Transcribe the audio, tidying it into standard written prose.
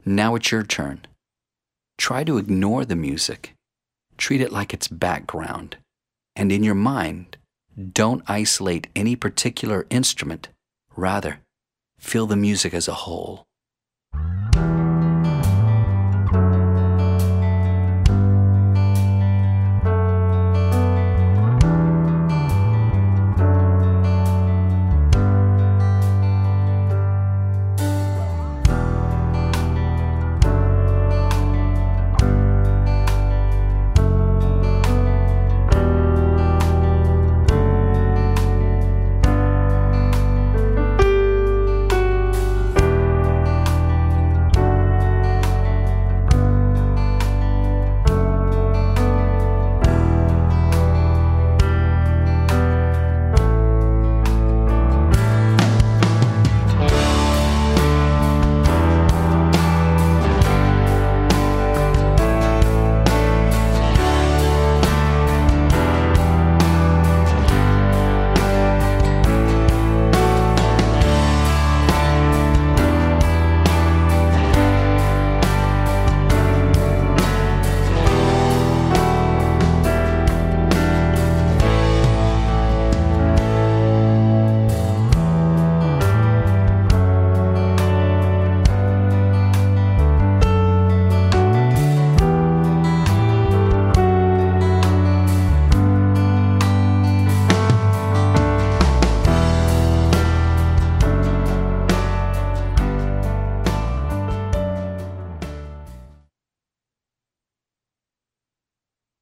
Now it's your turn. Try to ignore the music. Treat it like it's background. And in your mind, don't isolate any particular instrument. Rather, feel the music as a whole.